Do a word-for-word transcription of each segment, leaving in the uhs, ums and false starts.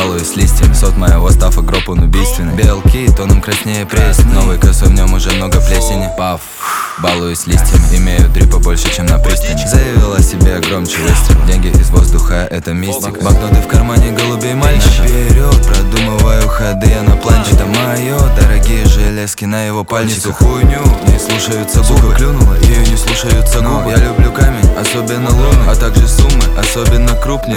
балуюсь листьями. Сот моего стафа гроб он убийственный. Белки тоном краснее пресни. Новый косой, в нем уже много плесени. Паф, балуюсь листьями. Имею дрипа больше, чем на пристани. Заявила себе громче выстрел. Деньги из воздуха, это мистика. Банкноты в кармане, голубей мальчик. Наперед, продумываю ходы, я на планче. Это мое, дорогие железки на его пальчиках. Несу хуйню, не слушаются губы. Клюнула, ее не слушаются губы. Я люблю камень, особенно луны, а также суммы, особенно крупные.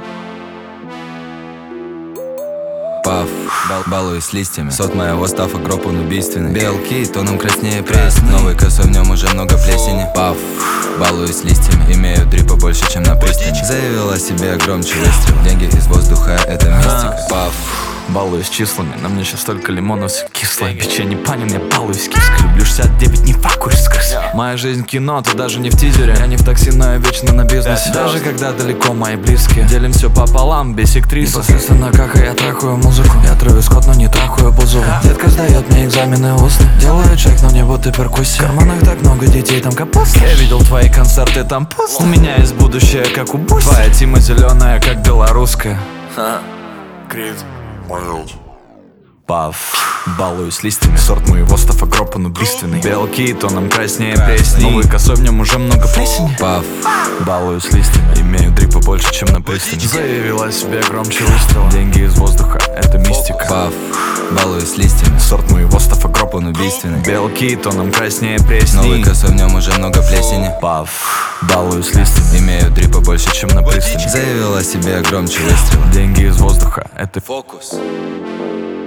Паф, бал балуюсь листьями. Сот моего стафа гроб он убийственный. Белки тоном краснее пресни. Новый косой, в нем уже много плесени. Паф, балуюсь листьями. Имею дрипа больше, чем на пристани. Заявила себе громче выстрел. Деньги из воздуха, это мистика. Паф, балуюсь числами, на мне сейчас только лимонов все кислое. Печенье панин, я балуюсь киской. Люблю шестьдесят девять, не факуй с крыс. Моя жизнь кино, ты даже не в тизере. Я не в такси, но я вечно на бизнесе. Даже когда далеко мои близкие. Делим все пополам, бисектриса. Непосредственно как и я трахаю музыку. Я Трэвис Скотт, но не трахаю Бузову. Детка сдает мне экзамены устно. Делаю чек, но не будто перкуссия. В карманах так много детей, там капуста. Я видел твои концерты, там пусто. У меня есть будущее, как у Буси. Твоя тима зеленая, как белорусская. Крит. Паф, балуюсь листьями. Сорт моего стафа гроб он убийственный. Белки тоном краснее пресни. Новый косой, в нем уже много плесени. паф, балуюсь листьями. Имею дрипа больше, чем на пристани. Заявила себе громче выстрел. Деньги из воздуха, это мистика. Паф, балуюсь листьями. Сорт моего стафа гроб он убийственный. Белки тоном краснее пресни. Новый косой, в нем уже много плесени. Паф, балуюсь листьями. Имею дрипа больше, чем на пристани. Заявила себе громче выстрел. Деньги из воздуха, это фокус.